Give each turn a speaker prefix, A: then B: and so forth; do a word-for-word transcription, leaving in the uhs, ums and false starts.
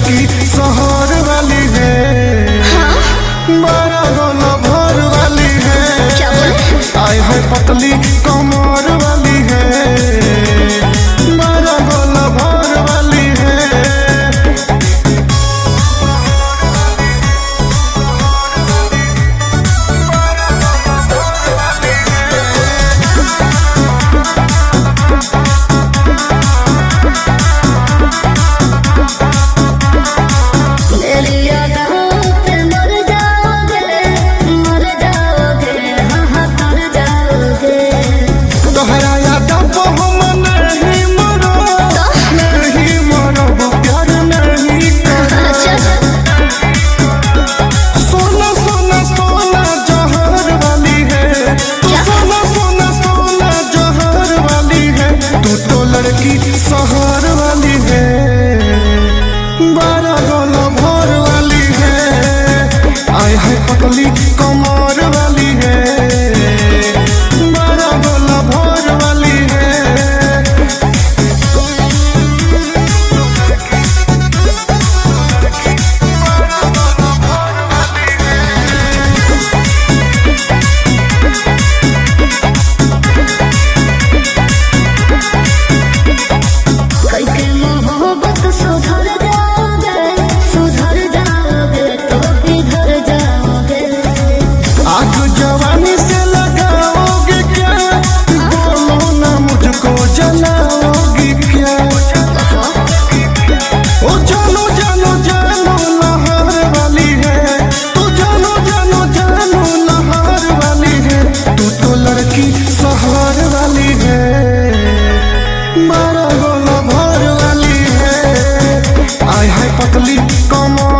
A: लड़की शहर वाली है, बारह गोला भर वाली है, आए है पतली कमर वाली है, बारह गोला भर वाली है। शहर वाली है, बारह गोला भर वाली है, आए है पतली कमर वाली है, बारह गोला भर वाली है। आग जवानी से लगाओगे क्या, बोलो ना मुझको जलाओगी क्या, ओ जानो जानो जानो लहर वाली है, तू जानो जानो जानो लहर वाली है, तू तो लड़की शहर वाली है, बारह गोला भर वाली है, आए है पतली कमर